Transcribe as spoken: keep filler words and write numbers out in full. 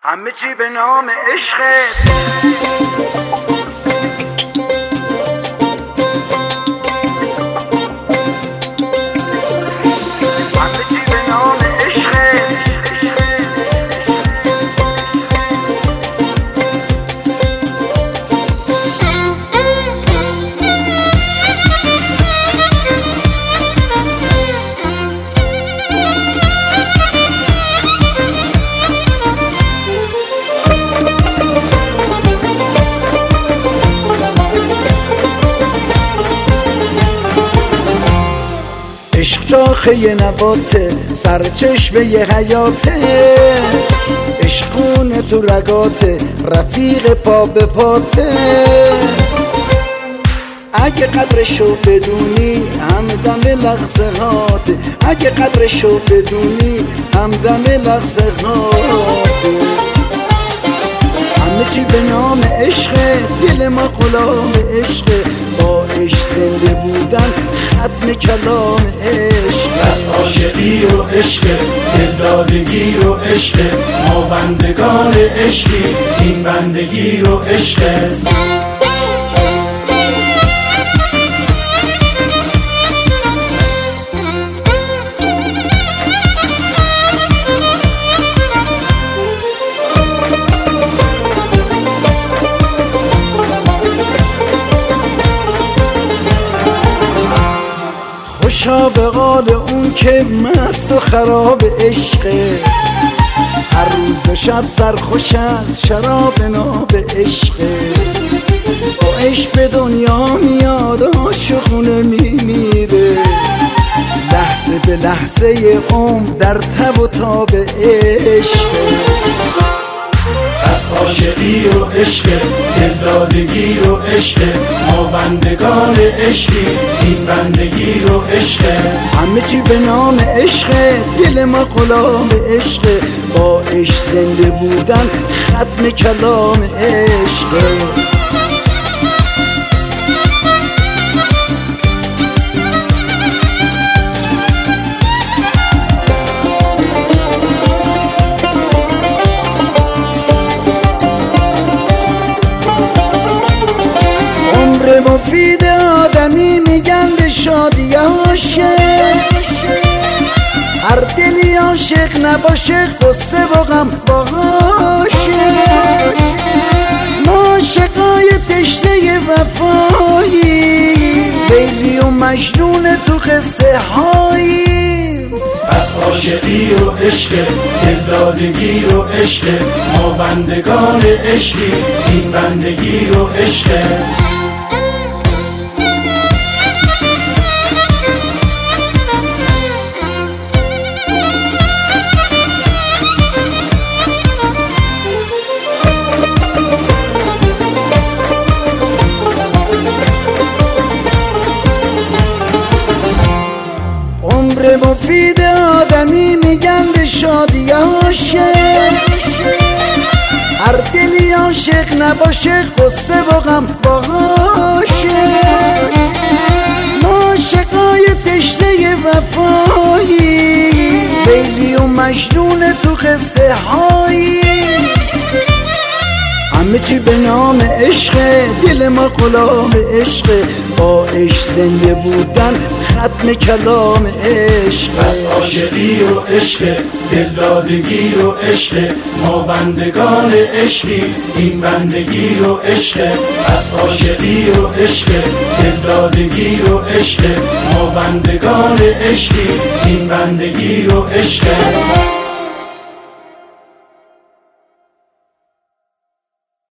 همه چی به نام عشقت. همه چی به نام عشقت. عشق شاخه نباته، سرچشمه ی حیاته، عشق خونه تو رگاته، رفیق پا به پاته. اگه قدرشو بدونی همدم لحظه هاته، اگه قدرشو بدونی همدم لحظه هاته. همه چی به نام عشقه، دل ما غلام عشقه، با عشق زنده بودن ختم کلام عشق. بس عاشقی و عشق، دلدادگی و عشق، ما بندگان عشقی، این بندگی و عشق. خوشا به قال اون که مست و خراب عشقه، هر روز و شب سرخوش از شراب ناب عشقه. با عشق به دنیا میاد عاشقونه میمیره، لحظه به لحظه عمر در تب و تاب عشقه. بس عاشقی و عشق، دلدادگی و عشق، ما بندگان عشقی، این بندگی و عشق. همه چی به نام عشقه، دل ما غلام عشقه، با عشق زنده بودن ختم کلام عشقه. مفید آدمی میگن به شادی عاشق، هر دلی عاشق نباشه قصه و غم باشه. ما عاشقای تشنه وفایی، لیلی و مجنون تو قصه هایی. بس عاشقی و عشق، دلدادگی و عشق، ما بندگان عشقی، این بندگی و عشق. عمر مفید آدمی میگن به شادی عاشق، هر دلی عاشق نباشه قصه و غم باشه. ما عاشقای تشنه وفایی، لیلی و مجنون تو قصه هایی. همه چی به نام عشقه، دل ما غلام عشقه، با عشق زنده بودن ختم کلام عشق. بس عاشقی و عشق، دلدادگی و عشق، ما بندگان عشقی، این بندگی و عشق. بس عاشقی و عشق، دلدادگی و عشق، ما بندگان عشقی، این بندگی و عشق.